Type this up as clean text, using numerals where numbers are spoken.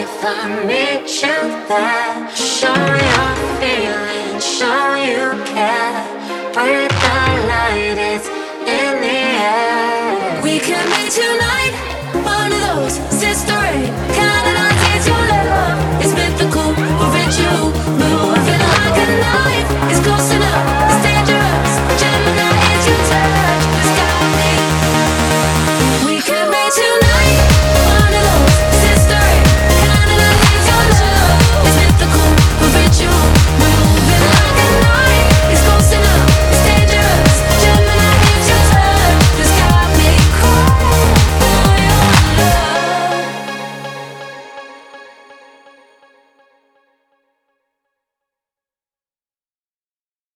if I meet you there. Show me your feelings, show you care. Breathe the light, it's in the air. We can be tonight, one of those sister Ray kind of nights. It's your love, it's mythical, ritual, moving like a knife.